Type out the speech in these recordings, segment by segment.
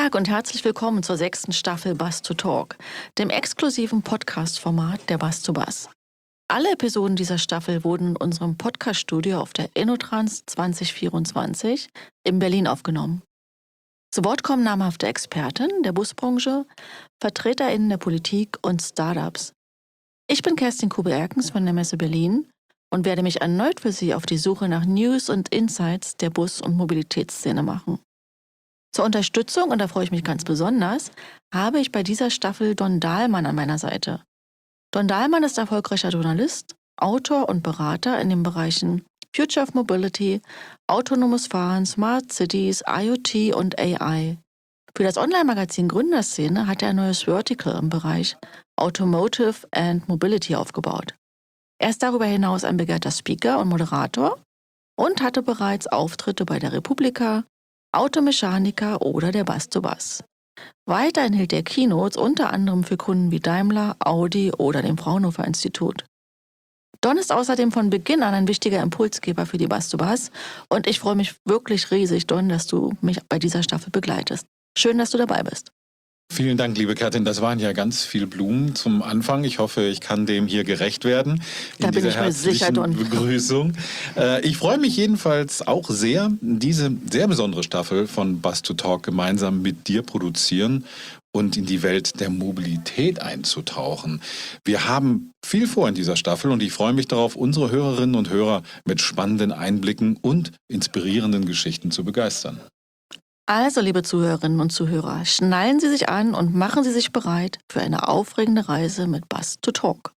Tag und herzlich willkommen zur 6. Staffel Bus to Talk, dem exklusiven Podcast-Format der Bus to Bus. Alle Episoden dieser Staffel wurden in unserem Podcast-Studio auf der InnoTrans 2024 in Berlin aufgenommen. Zu Wort kommen namhafte Experten der Busbranche, VertreterInnen der Politik und Startups. Ich bin Kerstin Kube-Erkens von der Messe Berlin und werde mich erneut für Sie auf die Suche nach News und Insights der Bus- und Mobilitätsszene machen. Zur Unterstützung, und da freue ich mich ganz besonders, habe ich bei dieser Staffel Don Dahlmann an meiner Seite. Don Dahlmann ist erfolgreicher Journalist, Autor und Berater in den Bereichen Future of Mobility, autonomes Fahren, Smart Cities, IoT und AI. Für das Online-Magazin Gründerszene hat er ein neues Vertical im Bereich Automotive and Mobility aufgebaut. Er ist darüber hinaus ein begehrter Speaker und Moderator und hatte bereits Auftritte bei der Republika, Automechaniker oder der Bus to Bus. Weiterhin hielt er Keynotes unter anderem für Kunden wie Daimler, Audi oder dem Fraunhofer Institut. Don ist außerdem von Beginn an ein wichtiger Impulsgeber für die Bus to Bus und ich freue mich wirklich riesig, Don, dass du mich bei dieser Staffel begleitest. Schön, dass du dabei bist. Vielen Dank, liebe Kerstin. Das waren ja ganz viel Blumen zum Anfang. Ich hoffe, ich kann dem hier gerecht werden. Da bin ich mir sicher, Don. Begrüßung. Ich freue mich jedenfalls auch sehr, diese sehr besondere Staffel von Bus to Talk gemeinsam mit dir produzieren und in die Welt der Mobilität einzutauchen. Wir haben viel vor in dieser Staffel und ich freue mich darauf, unsere Hörerinnen und Hörer mit spannenden Einblicken und inspirierenden Geschichten zu begeistern. Also, liebe Zuhörerinnen und Zuhörer, schnallen Sie sich an und machen Sie sich bereit für eine aufregende Reise mit Bus to Talk.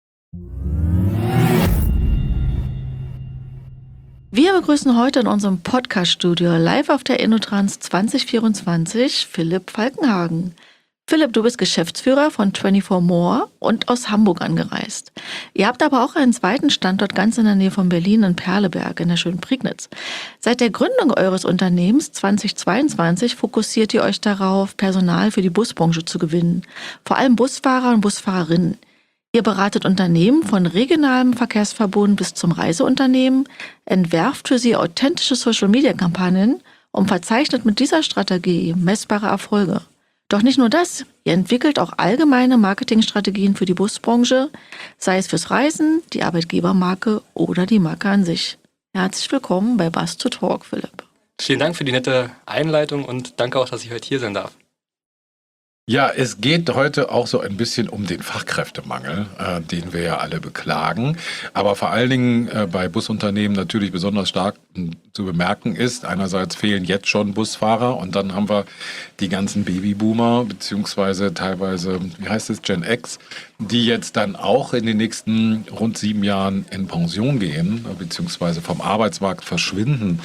Wir begrüßen heute in unserem Podcast-Studio live auf der InnoTrans 2024 Philipp Falkenhagen. Philipp, du bist Geschäftsführer von 24more und aus Hamburg angereist. Ihr habt aber auch einen zweiten Standort ganz in der Nähe von Berlin in Perleberg in der schönen Prignitz. Seit der Gründung eures Unternehmens 2022 fokussiert ihr euch darauf, Personal für die Busbranche zu gewinnen, vor allem Busfahrer und Busfahrerinnen. Ihr beratet Unternehmen von regionalem Verkehrsverbund bis zum Reiseunternehmen, entwerft für sie authentische Social-Media-Kampagnen und verzeichnet mit dieser Strategie messbare Erfolge. Doch nicht nur das, ihr entwickelt auch allgemeine Marketingstrategien für die Busbranche, sei es fürs Reisen, die Arbeitgebermarke oder die Marke an sich. Herzlich willkommen bei Bus to Talk, Philipp. Vielen Dank für die nette Einleitung und danke auch, dass ich heute hier sein darf. Ja, es geht heute auch so ein bisschen um den Fachkräftemangel, den wir ja alle beklagen. Aber vor allen Dingen bei Busunternehmen natürlich besonders stark zu bemerken ist, einerseits fehlen jetzt schon Busfahrer und dann haben wir die ganzen Babyboomer, beziehungsweise teilweise, wie heißt es, Gen X, die jetzt dann auch in den nächsten rund 7 Jahren in Pension gehen, beziehungsweise vom Arbeitsmarkt verschwinden.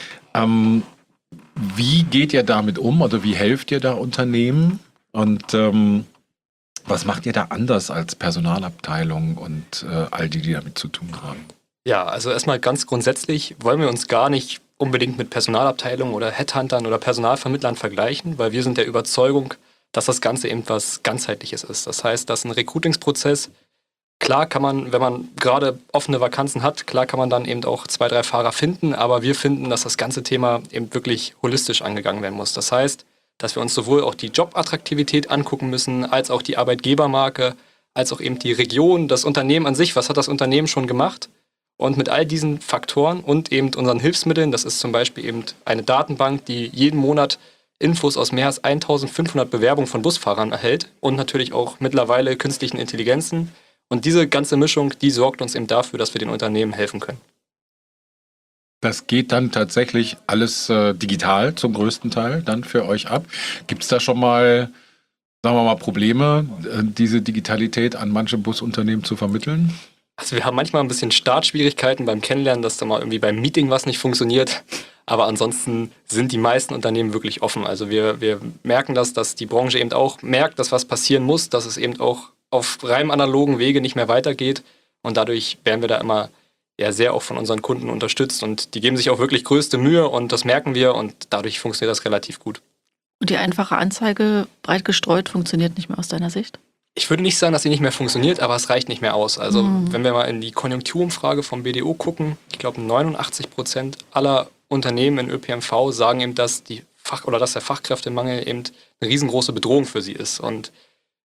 Wie geht ihr damit um oder wie helft ihr da Unternehmen? Und was macht ihr da anders als Personalabteilung und all die damit zu tun haben? Ja, also erstmal ganz grundsätzlich wollen wir uns gar nicht unbedingt mit Personalabteilungen oder Headhuntern oder Personalvermittlern vergleichen, weil wir sind der Überzeugung, dass das Ganze eben was Ganzheitliches ist. Das heißt, dass ein Recruitingsprozess, klar kann man, wenn man gerade offene Vakanzen hat, klar kann man dann eben auch 2, 3 Fahrer finden, aber wir finden, dass das ganze Thema eben wirklich holistisch angegangen werden muss. Das heißt, dass wir uns sowohl auch die Jobattraktivität angucken müssen, als auch die Arbeitgebermarke, als auch eben die Region, das Unternehmen an sich, was hat das Unternehmen schon gemacht? Und mit all diesen Faktoren und eben unseren Hilfsmitteln, das ist zum Beispiel eben eine Datenbank, die jeden Monat Infos aus mehr als 1500 Bewerbungen von Busfahrern erhält und natürlich auch mittlerweile künstlichen Intelligenzen. Und diese ganze Mischung, die sorgt uns eben dafür, dass wir den Unternehmen helfen können. Das geht dann tatsächlich alles digital zum größten Teil dann für euch ab. Gibt es da schon mal, sagen wir mal, Probleme, diese Digitalität an manche Busunternehmen zu vermitteln? Also wir haben manchmal ein bisschen Startschwierigkeiten beim Kennenlernen, dass da mal irgendwie beim Meeting was nicht funktioniert. Aber ansonsten sind die meisten Unternehmen wirklich offen. Also wir merken das, dass die Branche eben auch merkt, dass was passieren muss, dass es eben auch auf rein analogen Wege nicht mehr weitergeht. Und dadurch werden wir da immer sehr auch von unseren Kunden unterstützt und die geben sich auch wirklich größte Mühe und das merken wir und dadurch funktioniert das relativ gut. Und die einfache Anzeige, breit gestreut, funktioniert nicht mehr aus deiner Sicht? Ich würde nicht sagen, dass sie nicht mehr funktioniert, aber es reicht nicht mehr aus. Also wenn wir mal in die Konjunkturumfrage vom BDO gucken, ich glaube 89% aller Unternehmen in ÖPNV sagen eben, dass die dass der Fachkräftemangel eben eine riesengroße Bedrohung für sie ist. Und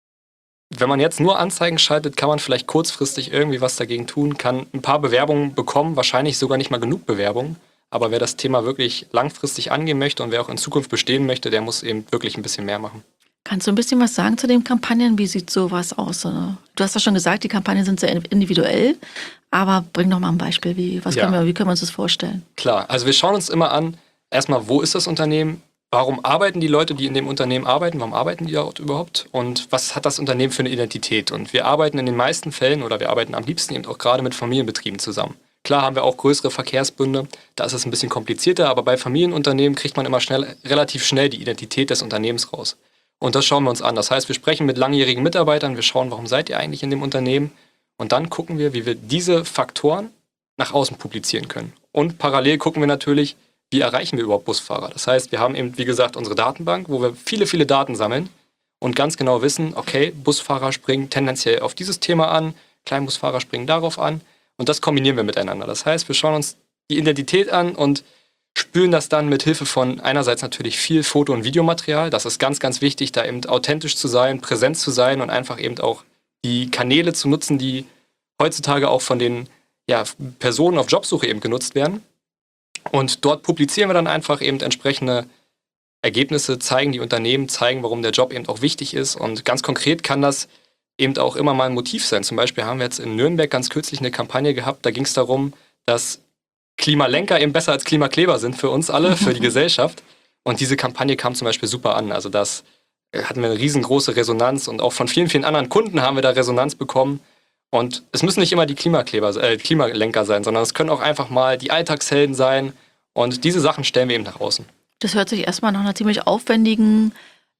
wenn man jetzt nur Anzeigen schaltet, kann man vielleicht kurzfristig irgendwie was dagegen tun, kann ein paar Bewerbungen bekommen, wahrscheinlich sogar nicht mal genug Bewerbungen. Aber wer das Thema wirklich langfristig angehen möchte und wer auch in Zukunft bestehen möchte, der muss eben wirklich ein bisschen mehr machen. Kannst du ein bisschen was sagen zu den Kampagnen? Wie sieht sowas aus? Du hast ja schon gesagt, die Kampagnen sind sehr individuell, aber bring doch mal ein Beispiel. Wie können wir uns das vorstellen? Klar, also wir schauen uns immer an, erstmal, wo ist das Unternehmen? Warum arbeiten die Leute, die in dem Unternehmen arbeiten? Warum arbeiten die dort überhaupt? Und was hat das Unternehmen für eine Identität? Und wir arbeiten in den meisten Fällen oder wir arbeiten am liebsten eben auch gerade mit Familienbetrieben zusammen. Klar haben wir auch größere Verkehrsbünde, da ist es ein bisschen komplizierter, aber bei Familienunternehmen kriegt man immer relativ schnell die Identität des Unternehmens raus. Und das schauen wir uns an. Das heißt, wir sprechen mit langjährigen Mitarbeitern, wir schauen, warum seid ihr eigentlich in dem Unternehmen? Und dann gucken wir, wie wir diese Faktoren nach außen publizieren können. Und parallel gucken wir natürlich, wie erreichen wir überhaupt Busfahrer? Das heißt, wir haben eben, wie gesagt, unsere Datenbank, wo wir viele, viele Daten sammeln und ganz genau wissen, okay, Busfahrer springen tendenziell auf dieses Thema an, Kleinbusfahrer springen darauf an und das kombinieren wir miteinander. Das heißt, wir schauen uns die Identität an und spülen das dann mit Hilfe von einerseits natürlich viel Foto- und Videomaterial. Das ist ganz, ganz wichtig, da eben authentisch zu sein, präsent zu sein und einfach eben auch die Kanäle zu nutzen, die heutzutage auch von den Personen auf Jobsuche eben genutzt werden. Und dort publizieren wir dann einfach eben entsprechende Ergebnisse, zeigen die Unternehmen, zeigen, warum der Job eben auch wichtig ist. Und ganz konkret kann das eben auch immer mal ein Motiv sein. Zum Beispiel haben wir jetzt in Nürnberg ganz kürzlich eine Kampagne gehabt, da ging es darum, dass Klimalenker eben besser als Klimakleber sind für uns alle, für die Gesellschaft. Und diese Kampagne kam zum Beispiel super an. Also das hatten wir eine riesengroße Resonanz und auch von vielen, vielen anderen Kunden haben wir da Resonanz bekommen. Und es müssen nicht immer die Klimalenker sein, sondern es können auch einfach mal die Alltagshelden sein. Und diese Sachen stellen wir eben nach außen. Das hört sich erstmal nach einer ziemlich aufwendigen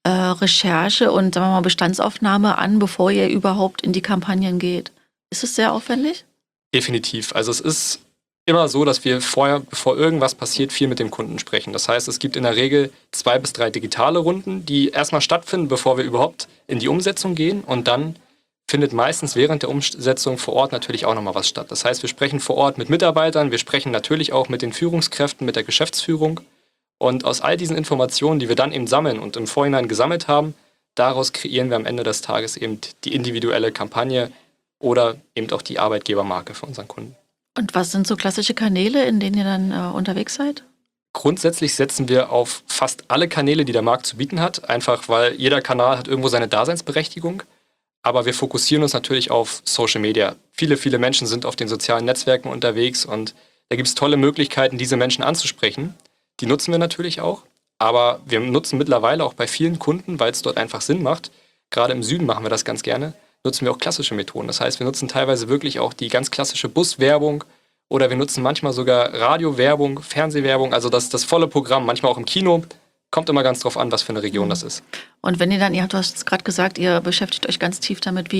Recherche und sagen wir mal Bestandsaufnahme an, bevor ihr überhaupt in die Kampagnen geht. Ist es sehr aufwendig? Definitiv. Also es ist immer so, dass wir vorher, bevor irgendwas passiert, viel mit dem Kunden sprechen. Das heißt, es gibt in der Regel 2 bis 3 digitale Runden, die erstmal stattfinden, bevor wir überhaupt in die Umsetzung gehen. Und dann findet meistens während der Umsetzung vor Ort natürlich auch nochmal was statt. Das heißt, wir sprechen vor Ort mit Mitarbeitern, wir sprechen natürlich auch mit den Führungskräften, mit der Geschäftsführung. Und aus all diesen Informationen, die wir dann eben sammeln und im Vorhinein gesammelt haben, daraus kreieren wir am Ende des Tages eben die individuelle Kampagne oder eben auch die Arbeitgebermarke für unseren Kunden. Und was sind so klassische Kanäle, in denen ihr dann unterwegs seid? Grundsätzlich setzen wir auf fast alle Kanäle, die der Markt zu bieten hat, einfach weil jeder Kanal hat irgendwo seine Daseinsberechtigung. Aber wir fokussieren uns natürlich auf Social Media. Viele, viele Menschen sind auf den sozialen Netzwerken unterwegs und da gibt es tolle Möglichkeiten, diese Menschen anzusprechen. Die nutzen wir natürlich auch, aber wir nutzen mittlerweile auch bei vielen Kunden, weil es dort einfach Sinn macht, gerade im Süden machen wir das ganz gerne, nutzen wir auch klassische Methoden. Das heißt, wir nutzen teilweise wirklich auch die ganz klassische Buswerbung oder wir nutzen manchmal sogar Radiowerbung, Fernsehwerbung, also das volle Programm, manchmal auch im Kino. Kommt immer ganz drauf an, was für eine Region das ist. Und wenn ihr dann, du hast es gerade gesagt, ihr beschäftigt euch ganz tief damit,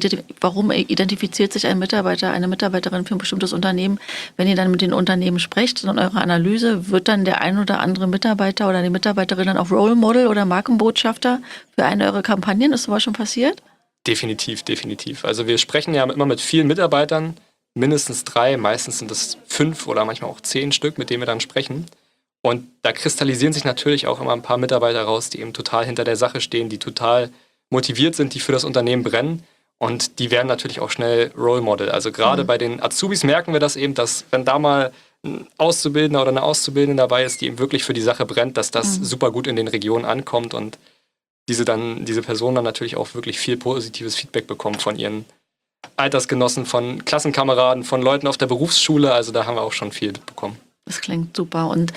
warum identifiziert sich ein Mitarbeiter, eine Mitarbeiterin für ein bestimmtes Unternehmen, wenn ihr dann mit den Unternehmen sprecht und eure Analyse, wird dann der ein oder andere Mitarbeiter oder die Mitarbeiterin dann auch Role Model oder Markenbotschafter für eine eurer Kampagnen? Ist sowas schon passiert? Definitiv, definitiv. Also wir sprechen ja immer mit vielen Mitarbeitern, mindestens 3, meistens sind es 5 oder manchmal auch 10 Stück, mit denen wir dann sprechen. Und da kristallisieren sich natürlich auch immer ein paar Mitarbeiter raus, die eben total hinter der Sache stehen, die total motiviert sind, die für das Unternehmen brennen. Und die werden natürlich auch schnell Role Model. Also gerade bei den Azubis merken wir das eben, dass wenn da mal ein Auszubildender oder eine Auszubildende dabei ist, die eben wirklich für die Sache brennt, dass das super gut in den Regionen ankommt und diese Personen dann natürlich auch wirklich viel positives Feedback bekommen von ihren Altersgenossen, von Klassenkameraden, von Leuten auf der Berufsschule. Also da haben wir auch schon viel mitbekommen. Das klingt super. Und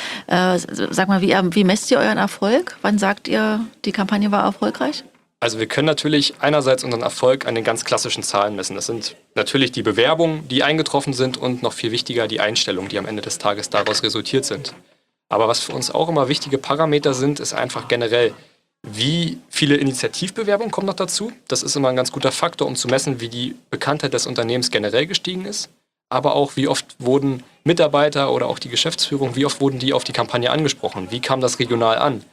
sag mal, wie messt ihr euren Erfolg? Wann sagt ihr, die Kampagne war erfolgreich? Also wir können natürlich einerseits unseren Erfolg an den ganz klassischen Zahlen messen. Das sind natürlich die Bewerbungen, die eingetroffen sind und noch viel wichtiger die Einstellungen, die am Ende des Tages daraus resultiert sind. Aber was für uns auch immer wichtige Parameter sind, ist einfach generell, wie viele Initiativbewerbungen kommen noch dazu. Das ist immer ein ganz guter Faktor, um zu messen, wie die Bekanntheit des Unternehmens generell gestiegen ist. Aber auch, wie oft wurden Mitarbeiter oder auch die Geschäftsführung, wie oft wurden die auf die Kampagne angesprochen? Wie kam das regional an?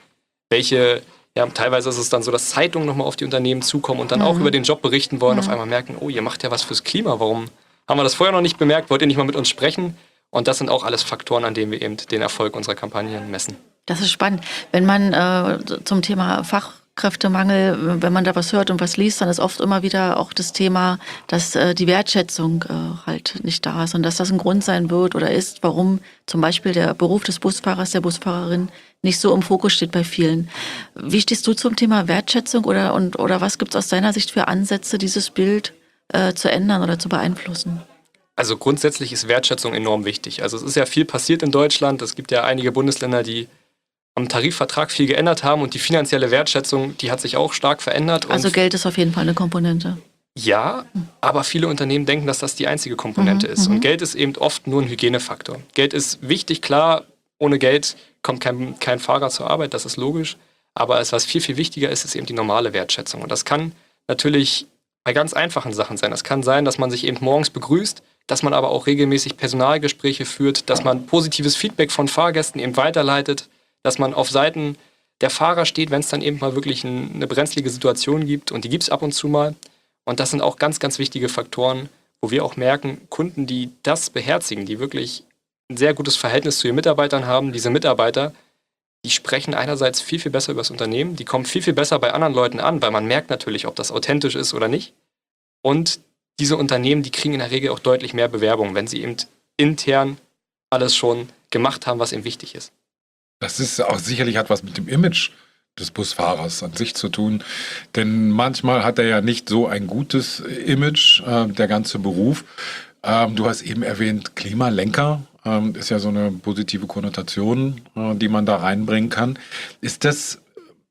Teilweise ist es dann so, dass Zeitungen nochmal auf die Unternehmen zukommen und dann auch über den Job berichten wollen, auf einmal merken, oh, ihr macht ja was fürs Klima, warum haben wir das vorher noch nicht bemerkt? Wollt ihr nicht mal mit uns sprechen? Und das sind auch alles Faktoren, an denen wir eben den Erfolg unserer Kampagnen messen. Das ist spannend. Wenn man zum Thema Fachkräftemangel, wenn man da was hört und was liest, dann ist oft immer wieder auch das Thema, dass die Wertschätzung halt nicht da ist und dass das ein Grund sein wird oder ist, warum zum Beispiel der Beruf des Busfahrers, der Busfahrerin nicht so im Fokus steht bei vielen. Wie stehst du zum Thema Wertschätzung oder was gibt es aus deiner Sicht für Ansätze, dieses Bild zu ändern oder zu beeinflussen? Also grundsätzlich ist Wertschätzung enorm wichtig. Also es ist ja viel passiert in Deutschland. Es gibt ja einige Bundesländer, die am Tarifvertrag viel geändert haben und die finanzielle Wertschätzung, die hat sich auch stark verändert. Also Geld ist auf jeden Fall eine Komponente. Ja, aber viele Unternehmen denken, dass das die einzige Komponente ist. Und Geld ist eben oft nur ein Hygienefaktor. Geld ist wichtig, klar. Ohne Geld kommt kein Fahrer zur Arbeit, das ist logisch. Aber was viel, viel wichtiger ist, ist eben die normale Wertschätzung. Und das kann natürlich bei ganz einfachen Sachen sein. Das kann sein, dass man sich eben morgens begrüßt, dass man aber auch regelmäßig Personalgespräche führt, dass man positives Feedback von Fahrgästen eben weiterleitet, dass man auf Seiten der Fahrer steht, wenn es dann eben mal wirklich eine brenzlige Situation gibt. Und die gibt es ab und zu mal. Und das sind auch ganz, ganz wichtige Faktoren, wo wir auch merken, Kunden, die das beherzigen, die wirklich ein sehr gutes Verhältnis zu ihren Mitarbeitern haben, diese Mitarbeiter, die sprechen einerseits viel, viel besser über das Unternehmen, die kommen viel, viel besser bei anderen Leuten an, weil man merkt natürlich, ob das authentisch ist oder nicht. Und diese Unternehmen, die kriegen in der Regel auch deutlich mehr Bewerbungen, wenn sie eben intern alles schon gemacht haben, was ihnen wichtig ist. Das ist auch sicherlich hat was mit dem Image des Busfahrers an sich zu tun. Denn manchmal hat er ja nicht so ein gutes Image, der ganze Beruf. Du hast eben erwähnt, Klimalenker ist ja so eine positive Konnotation, die man da reinbringen kann. Ist das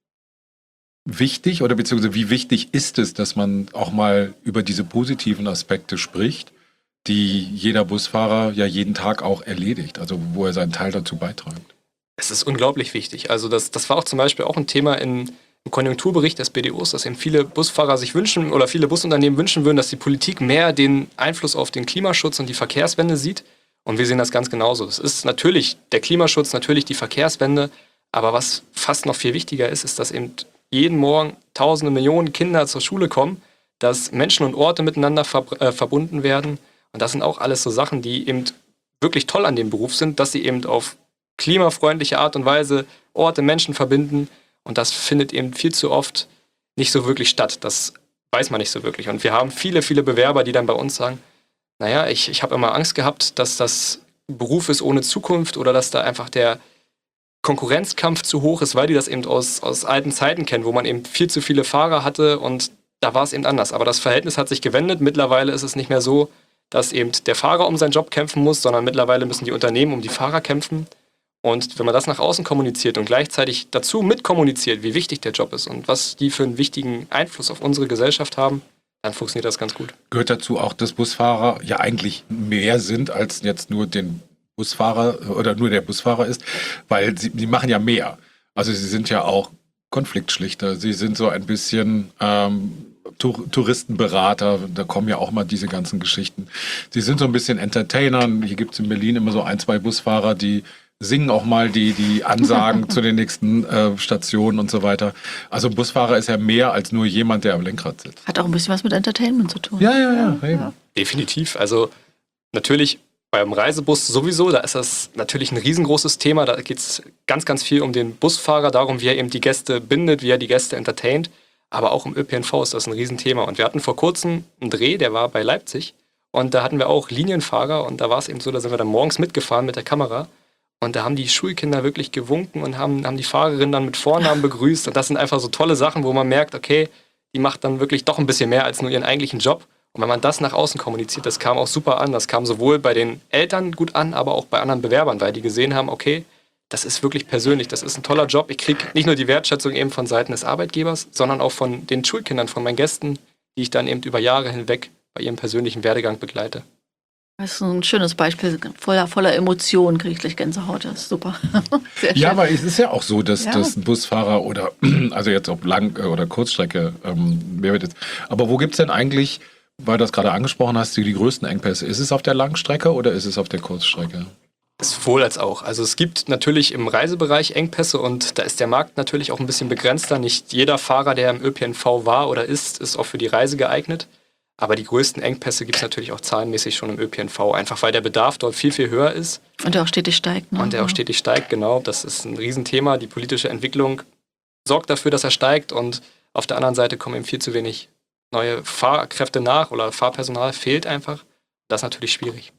wichtig oder beziehungsweise wie wichtig ist es, dass man auch mal über diese positiven Aspekte spricht, die jeder Busfahrer ja jeden Tag auch erledigt, also wo er seinen Teil dazu beiträgt? Es ist unglaublich wichtig. Also das war auch zum Beispiel auch ein Thema im Konjunkturbericht des BDOs, dass eben viele Busfahrer sich wünschen oder viele Busunternehmen wünschen würden, dass die Politik mehr den Einfluss auf den Klimaschutz und die Verkehrswende sieht. Und wir sehen das ganz genauso. Es ist natürlich der Klimaschutz, natürlich die Verkehrswende, aber was fast noch viel wichtiger ist, ist, dass eben jeden Morgen Tausende, Millionen Kinder zur Schule kommen, dass Menschen und Orte miteinander verbunden werden. Und das sind auch alles so Sachen, die eben wirklich toll an dem Beruf sind, dass sie eben auf klimafreundliche Art und Weise Orte, Menschen verbinden. Und das findet eben viel zu oft nicht so wirklich statt. Das weiß man nicht so wirklich. Und wir haben viele, viele Bewerber, die dann bei uns sagen, naja, ich habe immer Angst gehabt, dass das Beruf ist ohne Zukunft oder dass da einfach der Konkurrenzkampf zu hoch ist, weil die das eben aus alten Zeiten kennen, wo man eben viel zu viele Fahrer hatte und da war es eben anders. Aber das Verhältnis hat sich gewendet. Mittlerweile ist es nicht mehr so, dass eben der Fahrer um seinen Job kämpfen muss, sondern mittlerweile müssen die Unternehmen um die Fahrer kämpfen. Und wenn man das nach außen kommuniziert und gleichzeitig dazu mitkommuniziert, wie wichtig der Job ist und was die für einen wichtigen Einfluss auf unsere Gesellschaft haben, dann funktioniert das ganz gut. Gehört dazu auch, dass Busfahrer ja eigentlich mehr sind als jetzt nur den Busfahrer oder nur der Busfahrer ist, weil die machen ja mehr. Also sie sind ja auch Konfliktschlichter, sie sind so ein bisschen Touristenberater, da kommen ja auch mal diese ganzen Geschichten. Sie sind so ein bisschen Entertainer, hier gibt es in Berlin immer so 1, 2 Busfahrer, die singen auch mal die Ansagen zu den nächsten Stationen und so weiter. Also ein Busfahrer ist ja mehr als nur jemand, der am Lenkrad sitzt. Hat auch ein bisschen was mit Entertainment zu tun. Ja. Eben. Definitiv. Also natürlich beim Reisebus sowieso, da ist das natürlich ein riesengroßes Thema. Da geht es ganz, ganz viel um den Busfahrer, darum, wie er eben die Gäste bindet, wie er die Gäste entertaint. Aber auch im ÖPNV ist das ein Riesenthema. Und wir hatten vor kurzem einen Dreh, der war bei Leipzig. Und da hatten wir auch Linienfahrer. Und da war es eben so, da sind wir dann morgens mitgefahren mit der Kamera. Und da haben die Schulkinder wirklich gewunken und haben die Fahrerin dann mit Vornamen begrüßt. Und das sind einfach so tolle Sachen, wo man merkt, okay, die macht dann wirklich doch ein bisschen mehr als nur ihren eigentlichen Job. Und wenn man das nach außen kommuniziert, das kam auch super an. Das kam sowohl bei den Eltern gut an, aber auch bei anderen Bewerbern, weil die gesehen haben, okay, das ist wirklich persönlich, das ist ein toller Job. Ich kriege nicht nur die Wertschätzung eben von Seiten des Arbeitgebers, sondern auch von den Schulkindern, von meinen Gästen, die ich dann eben über Jahre hinweg bei ihrem persönlichen Werdegang begleite. Das ist ein schönes Beispiel, voller Emotionen, kriege ich gleich Gänsehaut, das ist super. Sehr schön. Ja, aber es ist ja auch so, dass ein Busfahrer oder, also jetzt ob Lang- oder Kurzstrecke, wer wird jetzt, aber wo gibt es denn eigentlich, weil du das gerade angesprochen hast, die größten Engpässe? Ist es auf der Langstrecke oder ist es auf der Kurzstrecke? Sowohl als auch. Also es gibt natürlich im Reisebereich Engpässe und da ist der Markt natürlich auch ein bisschen begrenzter. Nicht jeder Fahrer, der im ÖPNV war oder ist auch für die Reise geeignet. Aber die größten Engpässe gibt es natürlich auch zahlenmäßig schon im ÖPNV, einfach weil der Bedarf dort viel, viel höher ist. Und der auch stetig steigt. Ne? Und der auch stetig steigt, genau. Das ist ein Riesenthema. Die politische Entwicklung sorgt dafür, dass er steigt. Und auf der anderen Seite kommen eben viel zu wenig neue Fahrkräfte nach oder Fahrpersonal fehlt einfach. Das ist natürlich schwierig.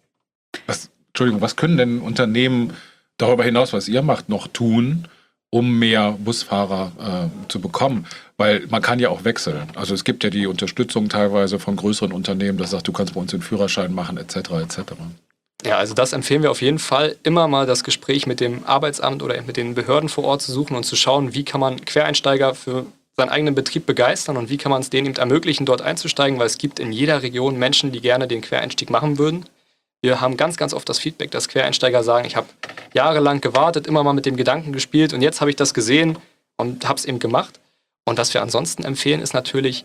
Was können denn Unternehmen darüber hinaus, was ihr macht, noch tun, um mehr Busfahrer zu bekommen? Weil man kann ja auch wechseln. Also es gibt ja die Unterstützung teilweise von größeren Unternehmen, das sagt, du kannst bei uns den Führerschein machen, etc. etc. Ja, also das empfehlen wir auf jeden Fall, immer mal das Gespräch mit dem Arbeitsamt oder mit den Behörden vor Ort zu suchen und zu schauen, wie kann man Quereinsteiger für seinen eigenen Betrieb begeistern und wie kann man es denen eben ermöglichen, dort einzusteigen, weil es gibt in jeder Region Menschen, die gerne den Quereinstieg machen würden. Wir haben ganz, ganz oft das Feedback, dass Quereinsteiger sagen, ich habe jahrelang gewartet, immer mal mit dem Gedanken gespielt und jetzt habe ich das gesehen und habe es eben gemacht. Und was wir ansonsten empfehlen, ist natürlich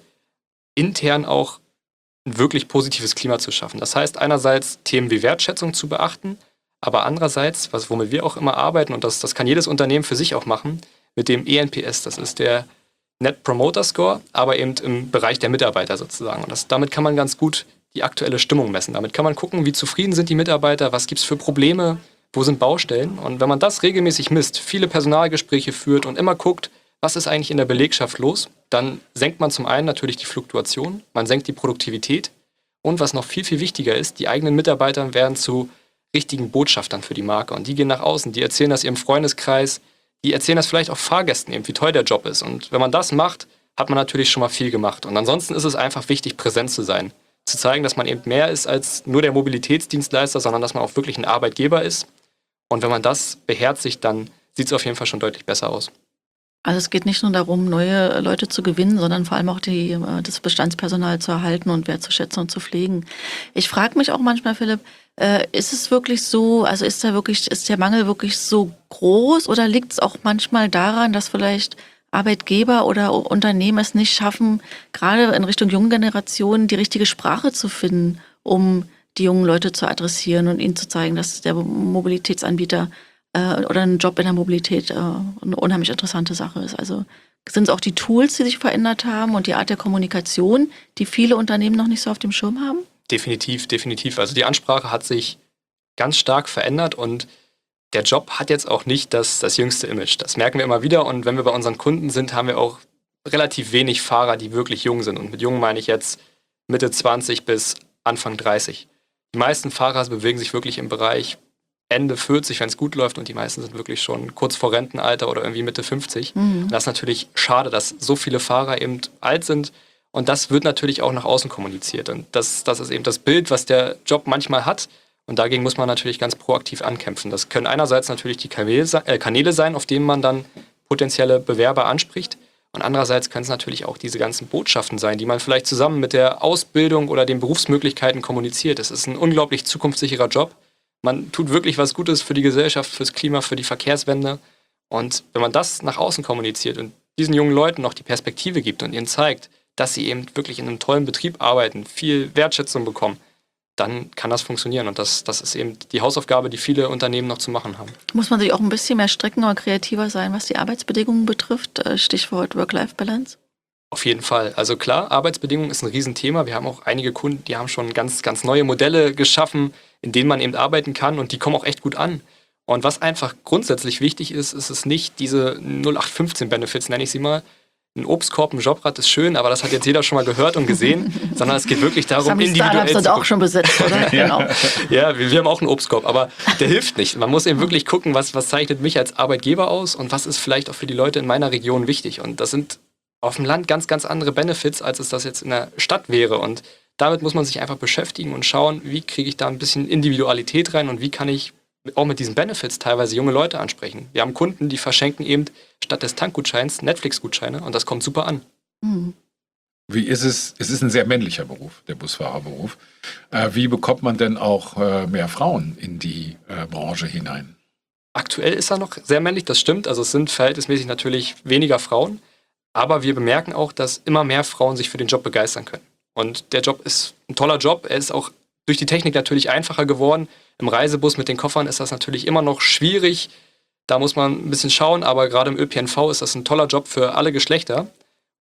intern auch ein wirklich positives Klima zu schaffen. Das heißt, einerseits Themen wie Wertschätzung zu beachten, aber andererseits, womit wir auch immer arbeiten, und das kann jedes Unternehmen für sich auch machen, mit dem ENPS, das ist der Net Promoter Score, aber eben im Bereich der Mitarbeiter sozusagen. Und damit kann man ganz gut die aktuelle Stimmung messen. Damit kann man gucken, wie zufrieden sind die Mitarbeiter, was gibt es für Probleme, wo sind Baustellen. Und wenn man das regelmäßig misst, viele Personalgespräche führt und immer guckt, was ist eigentlich in der Belegschaft los, dann senkt man zum einen natürlich die Fluktuation, man senkt die Produktivität und was noch viel, viel wichtiger ist, die eigenen Mitarbeiter werden zu richtigen Botschaftern für die Marke und die gehen nach außen, die erzählen das ihrem Freundeskreis, die erzählen das vielleicht auch Fahrgästen eben, wie toll der Job ist. Und wenn man das macht, hat man natürlich schon mal viel gemacht. Und ansonsten ist es einfach wichtig, präsent zu sein, zu zeigen, dass man eben mehr ist als nur der Mobilitätsdienstleister, sondern dass man auch wirklich ein Arbeitgeber ist. Und wenn man das beherzigt, dann sieht es auf jeden Fall schon deutlich besser aus. Also es geht nicht nur darum, neue Leute zu gewinnen, sondern vor allem auch das Bestandspersonal zu erhalten und wertzuschätzen und zu pflegen. Ich frage mich auch manchmal, Philipp, ist es wirklich so, also ist der Mangel wirklich so groß oder liegt es auch manchmal daran, dass vielleicht Arbeitgeber oder Unternehmen es nicht schaffen, gerade in Richtung jungen Generationen die richtige Sprache zu finden, um die jungen Leute zu adressieren und ihnen zu zeigen, dass der Mobilitätsanbieter oder ein Job in der Mobilität eine unheimlich interessante Sache ist. Also sind es auch die Tools, die sich verändert haben und die Art der Kommunikation, die viele Unternehmen noch nicht so auf dem Schirm haben? Definitiv, definitiv. Also die Ansprache hat sich ganz stark verändert und der Job hat jetzt auch nicht das jüngste Image. Das merken wir immer wieder und wenn wir bei unseren Kunden sind, haben wir auch relativ wenig Fahrer, die wirklich jung sind. Und mit jung meine ich jetzt Mitte 20 bis Anfang 30. Die meisten Fahrer bewegen sich wirklich im Bereich Ende 40, wenn es gut läuft und die meisten sind wirklich schon kurz vor Rentenalter oder irgendwie Mitte 50. Mhm. Das ist natürlich schade, dass so viele Fahrer eben alt sind und das wird natürlich auch nach außen kommuniziert und das ist eben das Bild, was der Job manchmal hat und dagegen muss man natürlich ganz proaktiv ankämpfen. Das können einerseits natürlich die Kanäle sein, auf denen man dann potenzielle Bewerber anspricht und andererseits können es natürlich auch diese ganzen Botschaften sein, die man vielleicht zusammen mit der Ausbildung oder den Berufsmöglichkeiten kommuniziert. Es ist ein unglaublich zukunftssicherer Job. Man tut wirklich was Gutes für die Gesellschaft, fürs Klima, für die Verkehrswende. Und wenn man das nach außen kommuniziert und diesen jungen Leuten noch die Perspektive gibt und ihnen zeigt, dass sie eben wirklich in einem tollen Betrieb arbeiten, viel Wertschätzung bekommen, dann kann das funktionieren. Und das ist eben die Hausaufgabe, die viele Unternehmen noch zu machen haben. Muss man sich auch ein bisschen mehr strecken oder kreativer sein, was die Arbeitsbedingungen betrifft? Stichwort Work-Life-Balance. Auf jeden Fall. Also klar, Arbeitsbedingungen ist ein Riesenthema. Wir haben auch einige Kunden, die haben schon ganz, ganz neue Modelle geschaffen, in denen man eben arbeiten kann und die kommen auch echt gut an. Und was einfach grundsätzlich wichtig ist, ist es nicht diese 0815-Benefits, nenne ich sie mal. Ein Obstkorb, ein Jobrad ist schön, aber das hat jetzt jeder schon mal gehört und gesehen, sondern es geht wirklich darum, das haben die individuell Startups auch schon besetzt, oder? Genau. Ja, wir haben auch einen Obstkorb, aber der hilft nicht. Man muss eben wirklich gucken, was zeichnet mich als Arbeitgeber aus und was ist vielleicht auch für die Leute in meiner Region wichtig. Und das sind auf dem Land ganz, ganz andere Benefits, als es das jetzt in der Stadt wäre. Und damit muss man sich einfach beschäftigen und schauen, wie kriege ich da ein bisschen Individualität rein und wie kann ich auch mit diesen Benefits teilweise junge Leute ansprechen. Wir haben Kunden, die verschenken eben statt des Tankgutscheins Netflix-Gutscheine und das kommt super an. Mhm. Wie ist es? Es ist ein sehr männlicher Beruf, der Busfahrerberuf. Wie bekommt man denn auch mehr Frauen in die Branche hinein? Aktuell ist er noch sehr männlich, das stimmt. Also es sind verhältnismäßig natürlich weniger Frauen. Aber wir bemerken auch, dass immer mehr Frauen sich für den Job begeistern können. Und der Job ist ein toller Job. Er ist auch durch die Technik natürlich einfacher geworden. Im Reisebus mit den Koffern ist das natürlich immer noch schwierig. Da muss man ein bisschen schauen. Aber gerade im ÖPNV ist das ein toller Job für alle Geschlechter.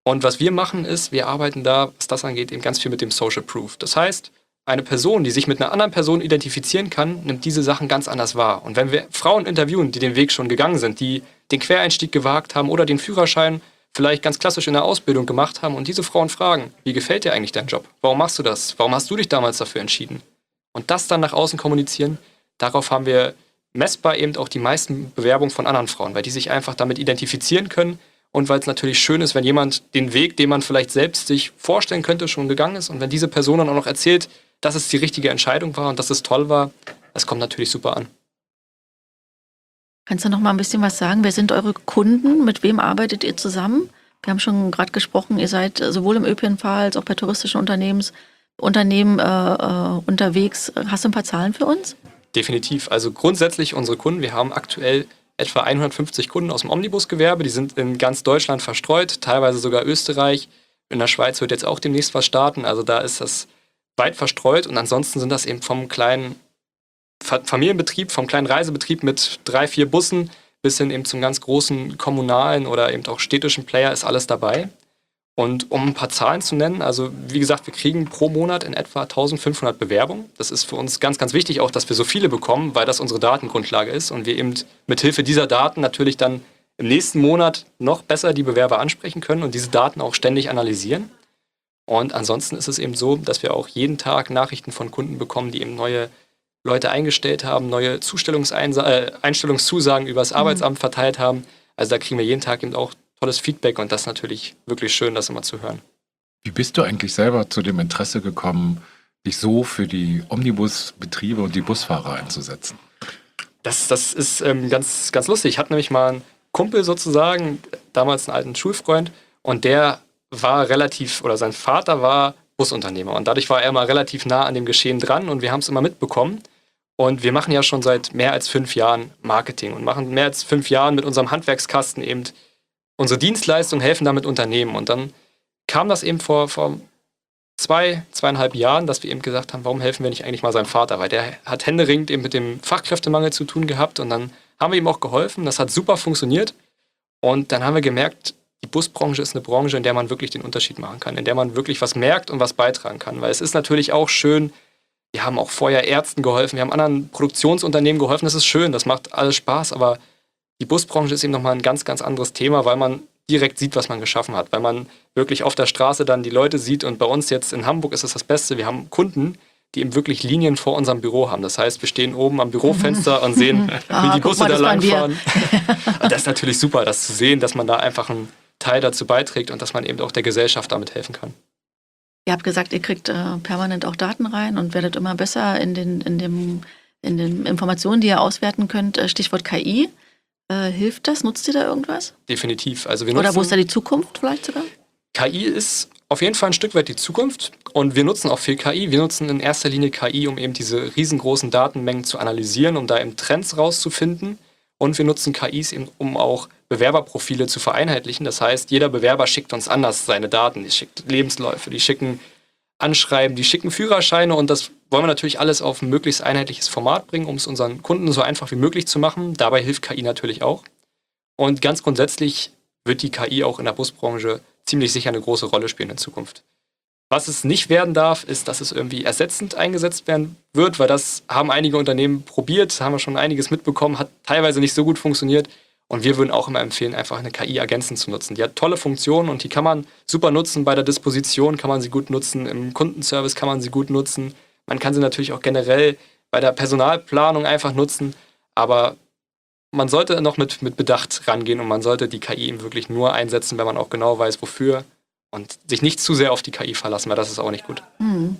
Und was wir machen ist, wir arbeiten da, was das angeht, eben ganz viel mit dem Social Proof. Das heißt, eine Person, die sich mit einer anderen Person identifizieren kann, nimmt diese Sachen ganz anders wahr. Und wenn wir Frauen interviewen, die den Weg schon gegangen sind, die den Quereinstieg gewagt haben oder den Führerschein vielleicht ganz klassisch in der Ausbildung gemacht haben und diese Frauen fragen, wie gefällt dir eigentlich dein Job? Warum machst du das? Warum hast du dich damals dafür entschieden? Und das dann nach außen kommunizieren, darauf haben wir messbar eben auch die meisten Bewerbungen von anderen Frauen, weil die sich einfach damit identifizieren können und weil es natürlich schön ist, wenn jemand den Weg, den man vielleicht selbst sich vorstellen könnte, schon gegangen ist und wenn diese Person dann auch noch erzählt, dass es die richtige Entscheidung war und dass es toll war, das kommt natürlich super an. Kannst du noch mal ein bisschen was sagen? Wer sind eure Kunden? Mit wem arbeitet ihr zusammen? Wir haben schon gerade gesprochen, ihr seid sowohl im ÖPNV als auch bei touristischen Unternehmen unterwegs. Hast du ein paar Zahlen für uns? Definitiv. Also grundsätzlich unsere Kunden, wir haben aktuell etwa 150 Kunden aus dem Omnibusgewerbe, die sind in ganz Deutschland verstreut, teilweise sogar Österreich. In der Schweiz wird jetzt auch demnächst was starten, also da ist das weit verstreut und ansonsten sind das eben vom kleinen Familienbetrieb, vom kleinen Reisebetrieb mit 3, 4 Bussen bis hin eben zum ganz großen kommunalen oder eben auch städtischen Player ist alles dabei. Und um ein paar Zahlen zu nennen, also wie gesagt, wir kriegen pro Monat in etwa 1500 Bewerbungen. Das ist für uns ganz, ganz wichtig auch, dass wir so viele bekommen, weil das unsere Datengrundlage ist und wir eben mit Hilfe dieser Daten natürlich dann im nächsten Monat noch besser die Bewerber ansprechen können und diese Daten auch ständig analysieren. Und ansonsten ist es eben so, dass wir auch jeden Tag Nachrichten von Kunden bekommen, die eben neue Leute eingestellt haben, neue Einstellungszusagen über das Arbeitsamt verteilt haben. Also da kriegen wir jeden Tag eben auch tolles Feedback und das ist natürlich wirklich schön, das immer zu hören. Wie bist du eigentlich selber zu dem Interesse gekommen, dich so für die Omnibusbetriebe und die Busfahrer einzusetzen? Das ist ganz, ganz lustig. Ich hatte nämlich mal einen Kumpel sozusagen, damals einen alten Schulfreund und der war sein Vater war Busunternehmer und dadurch war er mal relativ nah an dem Geschehen dran und wir haben es immer mitbekommen. Und wir machen ja schon seit mehr als 5 Jahren Marketing und machen mehr als 5 Jahren mit unserem Handwerkskasten eben unsere Dienstleistung, helfen damit Unternehmen. Und dann kam das eben vor 2,5 Jahren, dass wir eben gesagt haben, warum helfen wir nicht eigentlich mal seinem Vater? Weil der hat händeringend eben mit dem Fachkräftemangel zu tun gehabt und dann haben wir ihm auch geholfen. Das hat super funktioniert. Und dann haben wir gemerkt, die Busbranche ist eine Branche, in der man wirklich den Unterschied machen kann, in der man wirklich was merkt und was beitragen kann. Weil es ist natürlich auch schön, wir haben auch vorher Ärzten geholfen, wir haben anderen Produktionsunternehmen geholfen, das ist schön, das macht alles Spaß, aber die Busbranche ist eben nochmal ein ganz, ganz anderes Thema, weil man direkt sieht, was man geschaffen hat, weil man wirklich auf der Straße dann die Leute sieht und bei uns jetzt in Hamburg ist es das Beste, wir haben Kunden, die eben wirklich Linien vor unserem Büro haben. Das heißt, wir stehen oben am Bürofenster und sehen, wie die Busse da langfahren. Und das ist natürlich super, das zu sehen, dass man da einfach einen Teil dazu beiträgt und dass man eben auch der Gesellschaft damit helfen kann. Ihr habt gesagt, ihr kriegt permanent auch Daten rein und werdet immer besser in den Informationen, die ihr auswerten könnt. Stichwort KI. Hilft das? Nutzt ihr da irgendwas? Definitiv. Also oder wo ist da die Zukunft vielleicht sogar? KI ist auf jeden Fall ein Stück weit die Zukunft und wir nutzen auch viel KI. Wir nutzen in erster Linie KI, um eben diese riesengroßen Datenmengen zu analysieren, um da eben Trends rauszufinden. Und wir nutzen KIs eben, um auch Bewerberprofile zu vereinheitlichen. Das heißt, jeder Bewerber schickt uns anders seine Daten. Die schickt Lebensläufe, die schicken Anschreiben, die schicken Führerscheine und das wollen wir natürlich alles auf ein möglichst einheitliches Format bringen, um es unseren Kunden so einfach wie möglich zu machen. Dabei hilft KI natürlich auch. Und ganz grundsätzlich wird die KI auch in der Busbranche ziemlich sicher eine große Rolle spielen in Zukunft. Was es nicht werden darf, ist, dass es irgendwie ersetzend eingesetzt werden wird, weil das haben einige Unternehmen probiert, haben wir schon einiges mitbekommen, hat teilweise nicht so gut funktioniert. Und wir würden auch immer empfehlen, einfach eine KI ergänzend zu nutzen. Die hat tolle Funktionen und die kann man super nutzen. Bei der Disposition kann man sie gut nutzen, im Kundenservice kann man sie gut nutzen. Man kann sie natürlich auch generell bei der Personalplanung einfach nutzen. Aber man sollte noch mit Bedacht rangehen und man sollte die KI eben wirklich nur einsetzen, wenn man auch genau weiß, wofür. Und sich nicht zu sehr auf die KI verlassen, weil das ist auch nicht gut. Mhm.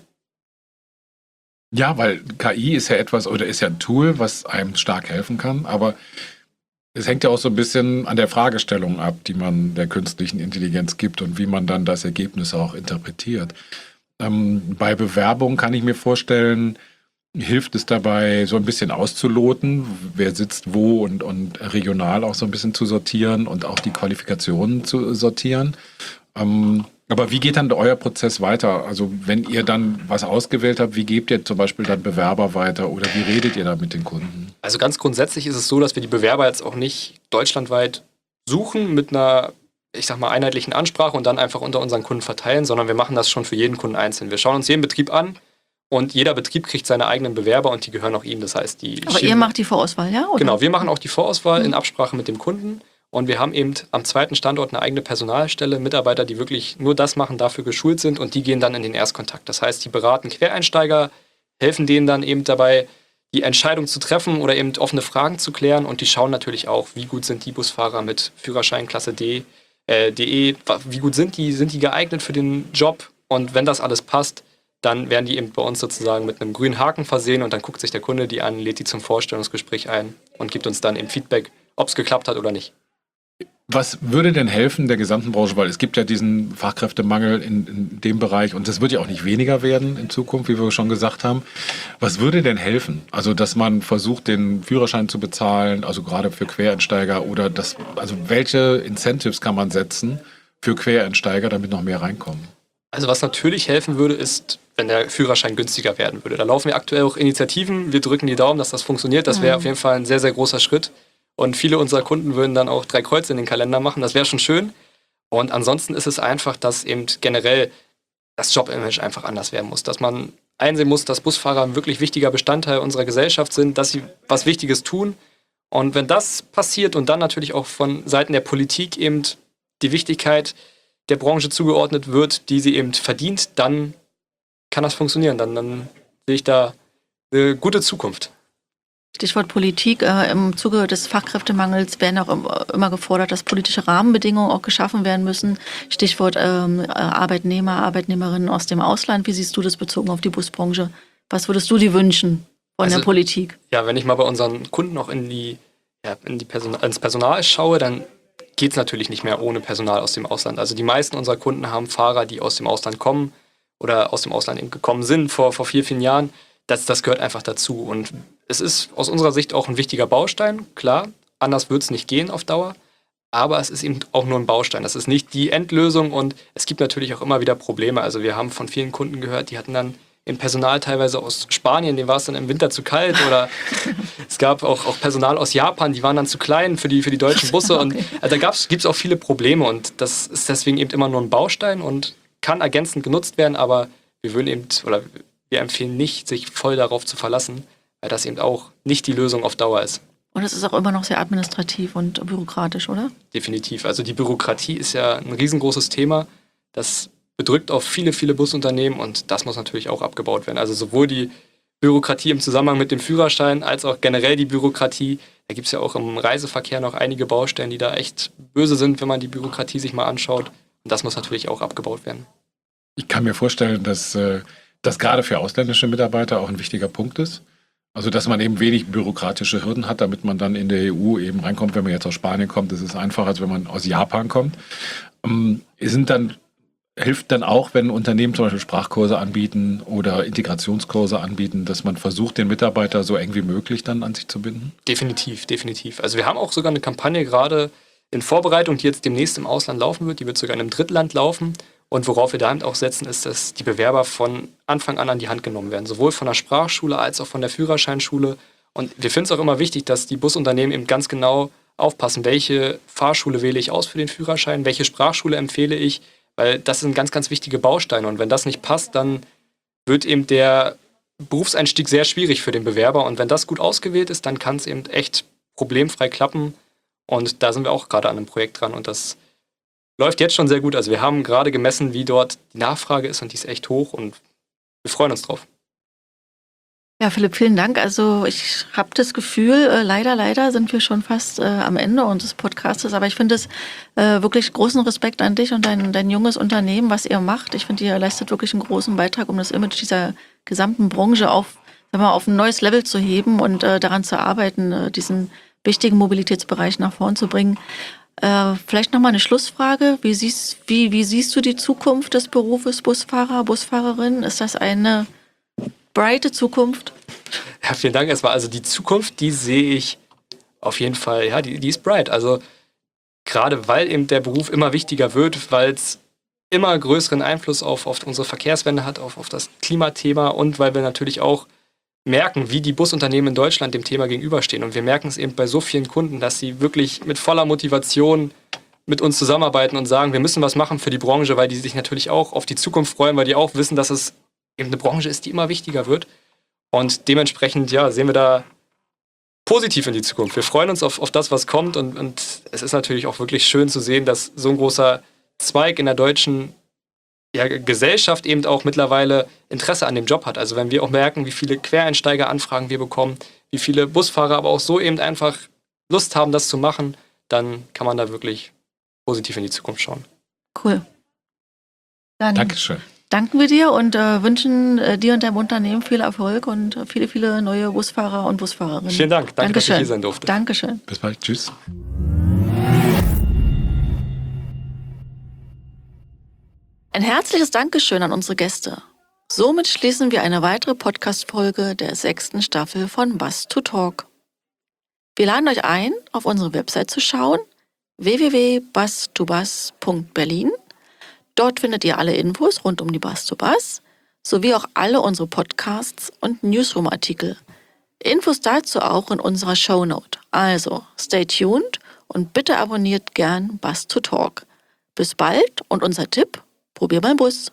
Ja, weil KI ist ja etwas oder ist ja ein Tool, was einem stark helfen kann, aber es hängt ja auch so ein bisschen an der Fragestellung ab, die man der künstlichen Intelligenz gibt und wie man dann das Ergebnis auch interpretiert. Bei Bewerbung kann ich mir vorstellen, hilft es dabei, so ein bisschen auszuloten, wer sitzt wo und regional auch so ein bisschen zu sortieren und auch die Qualifikationen zu sortieren. Aber wie geht dann euer Prozess weiter? Also wenn ihr dann was ausgewählt habt, wie gebt ihr zum Beispiel dann Bewerber weiter oder wie redet ihr da mit den Kunden? Also ganz grundsätzlich ist es so, dass wir die Bewerber jetzt auch nicht deutschlandweit suchen mit einer ich sag mal, einheitlichen Ansprache und dann einfach unter unseren Kunden verteilen, sondern wir machen das schon für jeden Kunden einzeln. Wir schauen uns jeden Betrieb an und jeder Betrieb kriegt seine eigenen Bewerber und die gehören auch ihm. Das heißt, Aber ihr macht die Vorauswahl, ja? Oder? Genau, wir machen auch die Vorauswahl in Absprache mit dem Kunden und wir haben eben am zweiten Standort eine eigene Personalstelle, Mitarbeiter, die wirklich nur das machen, dafür geschult sind und die gehen dann in den Erstkontakt. Das heißt, die beraten Quereinsteiger, helfen denen dann eben dabei, die Entscheidung zu treffen oder eben offene Fragen zu klären und die schauen natürlich auch, wie gut sind die Busfahrer mit Führerschein Klasse DE, wie gut sind die geeignet für den Job und wenn das alles passt, dann werden die eben bei uns sozusagen mit einem grünen Haken versehen und dann guckt sich der Kunde die an, lädt die zum Vorstellungsgespräch ein und gibt uns dann eben Feedback, ob es geklappt hat oder nicht. Was würde denn helfen der gesamten Branche? Weil es gibt ja diesen Fachkräftemangel in dem Bereich und das wird ja auch nicht weniger werden in Zukunft, wie wir schon gesagt haben. Was würde denn helfen? Also, dass man versucht, den Führerschein zu bezahlen, also gerade für Quereinsteiger oder also welche Incentives kann man setzen für Quereinsteiger, damit noch mehr reinkommen? Also was natürlich helfen würde, ist, wenn der Führerschein günstiger werden würde. Da laufen wir aktuell auch Initiativen. Wir drücken die Daumen, dass das funktioniert. Das wäre auf jeden Fall ein sehr, sehr großer Schritt. Und viele unserer Kunden würden dann auch 3 Kreuze in den Kalender machen. Das wäre schon schön. Und ansonsten ist es einfach, dass eben generell das Jobimage einfach anders werden muss. Dass man einsehen muss, dass Busfahrer ein wirklich wichtiger Bestandteil unserer Gesellschaft sind, dass sie was Wichtiges tun. Und wenn das passiert und dann natürlich auch von Seiten der Politik eben die Wichtigkeit der Branche zugeordnet wird, die sie eben verdient, dann kann das funktionieren. Dann sehe ich da eine gute Zukunft. Stichwort Politik. Im Zuge des Fachkräftemangels werden auch immer gefordert, dass politische Rahmenbedingungen auch geschaffen werden müssen. Stichwort Arbeitnehmer, Arbeitnehmerinnen aus dem Ausland. Wie siehst du das bezogen auf die Busbranche? Was würdest du dir wünschen von der Politik? Ja, wenn ich mal bei unseren Kunden auch ins Personal schaue, dann geht es natürlich nicht mehr ohne Personal aus dem Ausland. Also die meisten unserer Kunden haben Fahrer, die aus dem Ausland kommen oder aus dem Ausland eben gekommen sind vor 4, 5 Jahren. Das gehört einfach dazu. Und es ist aus unserer Sicht auch ein wichtiger Baustein, klar. Anders wird es nicht gehen auf Dauer. Aber es ist eben auch nur ein Baustein. Das ist nicht die Endlösung und es gibt natürlich auch immer wieder Probleme. Also wir haben von vielen Kunden gehört, die hatten dann im Personal teilweise aus Spanien, dem war es dann im Winter zu kalt. Oder es gab auch Personal aus Japan, die waren dann zu klein für die deutschen Busse. Und also da gibt es auch viele Probleme und das ist deswegen eben immer nur ein Baustein und kann ergänzend genutzt werden, aber wir empfehlen nicht, sich voll darauf zu verlassen, weil das eben auch nicht die Lösung auf Dauer ist. Und es ist auch immer noch sehr administrativ und bürokratisch, oder? Definitiv. Also die Bürokratie ist ja ein riesengroßes Thema. Das bedrückt auf viele, viele Busunternehmen und das muss natürlich auch abgebaut werden. Also sowohl die Bürokratie im Zusammenhang mit dem Führerschein als auch generell die Bürokratie. Da gibt es ja auch im Reiseverkehr noch einige Baustellen, die da echt böse sind, wenn man die Bürokratie sich mal anschaut. Und das muss natürlich auch abgebaut werden. Ich kann mir vorstellen, dass das gerade für ausländische Mitarbeiter auch ein wichtiger Punkt ist. Also, dass man eben wenig bürokratische Hürden hat, damit man dann in der EU eben reinkommt. Wenn man jetzt aus Spanien kommt, ist es einfacher, als wenn man aus Japan kommt. Hilft dann auch, wenn Unternehmen zum Beispiel Sprachkurse anbieten oder Integrationskurse anbieten, dass man versucht, den Mitarbeiter so eng wie möglich dann an sich zu binden? Definitiv, definitiv. Also wir haben auch sogar eine Kampagne gerade in Vorbereitung, die jetzt demnächst im Ausland laufen wird. Die wird sogar in einem Drittland laufen. Und worauf wir da auch setzen, ist, dass die Bewerber von Anfang an die Hand genommen werden. Sowohl von der Sprachschule als auch von der Führerscheinschule. Und wir finden es auch immer wichtig, dass die Busunternehmen eben ganz genau aufpassen, welche Fahrschule wähle ich aus für den Führerschein, welche Sprachschule empfehle ich, weil das sind ganz, ganz wichtige Bausteine. Und wenn das nicht passt, dann wird eben der Berufseinstieg sehr schwierig für den Bewerber. Und wenn das gut ausgewählt ist, dann kann es eben echt problemfrei klappen. Und da sind wir auch gerade an einem Projekt dran und das läuft jetzt schon sehr gut. Also wir haben gerade gemessen, wie dort die Nachfrage ist und die ist echt hoch und wir freuen uns drauf. Ja, Philipp, vielen Dank. Also ich habe das Gefühl, leider sind wir schon fast am Ende unseres Podcastes, aber ich finde es wirklich großen Respekt an dich und dein junges Unternehmen, was ihr macht. Ich finde, ihr leistet wirklich einen großen Beitrag, um das Image dieser gesamten Branche auf ein neues Level zu heben und daran zu arbeiten, diesen wichtigen Mobilitätsbereich nach vorn zu bringen. Vielleicht nochmal eine Schlussfrage. Wie siehst du die Zukunft des Berufes Busfahrer, Busfahrerin? Ist das eine brighte Zukunft? Ja, vielen Dank erstmal. Also die Zukunft, die sehe ich auf jeden Fall, ja, die ist bright. Also gerade weil eben der Beruf immer wichtiger wird, weil es immer größeren Einfluss auf unsere Verkehrswende hat, auf das Klimathema und weil wir natürlich auch merken, wie die Busunternehmen in Deutschland dem Thema gegenüberstehen. Und wir merken es eben bei so vielen Kunden, dass sie wirklich mit voller Motivation mit uns zusammenarbeiten und sagen, wir müssen was machen für die Branche, weil die sich natürlich auch auf die Zukunft freuen, weil die auch wissen, dass es eben eine Branche ist, die immer wichtiger wird. Und dementsprechend, sehen wir da positiv in die Zukunft. Wir freuen uns auf das, was kommt und es ist natürlich auch wirklich schön zu sehen, dass so ein großer Zweig in der deutschen Gesellschaft eben auch mittlerweile Interesse an dem Job hat. Also wenn wir auch merken, wie viele Quereinsteiger-Anfragen wir bekommen, wie viele Busfahrer aber auch so eben einfach Lust haben, das zu machen, dann kann man da wirklich positiv in die Zukunft schauen. Cool. Dann Dankeschön. danken wir dir und wünschen dir und deinem Unternehmen viel Erfolg und viele, viele neue Busfahrer und Busfahrerinnen. Vielen Dank. Danke, dass ich Dankeschön. hier sein durfte. Dankeschön. Bis bald. Tschüss. Ein herzliches Dankeschön an unsere Gäste. Somit schließen wir eine weitere Podcast-Folge der 6. Staffel von Bus to Talk. Wir laden euch ein, auf unsere Website zu schauen, www.bus2bus.berlin. Dort findet ihr alle Infos rund um die Bus to Bus, sowie auch alle unsere Podcasts und Newsroom-Artikel. Infos dazu auch in unserer Shownote. Also, stay tuned und bitte abonniert gern Bus to Talk. Bis bald und unser Tipp: probier beim Bus.